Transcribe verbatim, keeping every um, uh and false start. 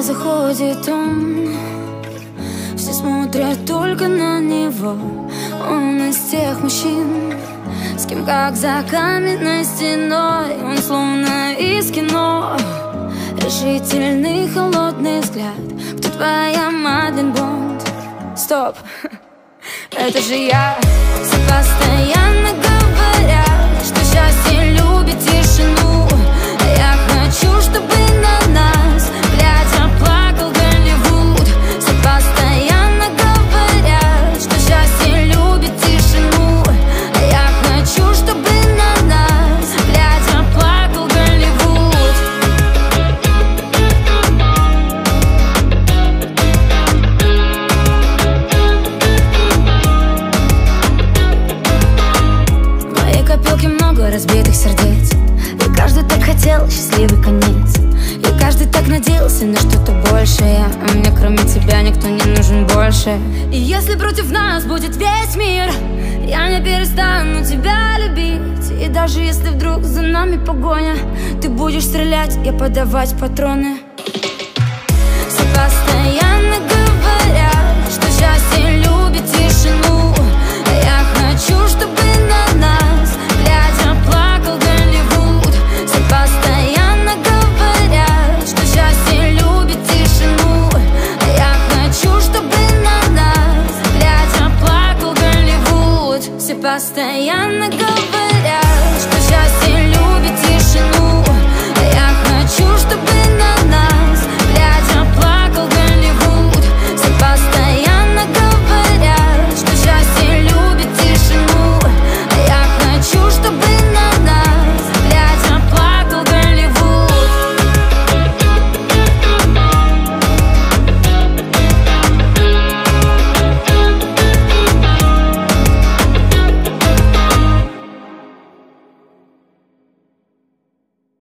Когда заходит он, все смотрят только на него. Он из тех мужчин, с кем как за каменной стеной. Он словно из кино, решительный холодный взгляд. Кто твоя Мадлен Бонд? Стоп, это же я. Все постоянно говорят, что счастье любит тишину. Я хочу, чтобы на нас глядя плакал Голливуд. Все постоянно говорят, что счастье любит тишину. Я хочу, чтобы на нас глядя плакал Голливуд. В моей копилке много разбитых сердец, и каждый так хотел счастливый конец. И каждый так надеялся на что-то большее, а мне кроме тебя никто не нужен больше. И если против нас будет весь мир, я не перестану тебя любить. И даже если вдруг за нами погоня, ты будешь стрелять, я подавать патроны. Все постоянно говорят, что счастье любит тишину. Я хочу, чтобы на нас глядя плакал Голливуд. Все постоянно говорят, что счастье любит тишину. Я хочу, чтобы на нас глядя плакал Голливуд. Все постоянно говорят.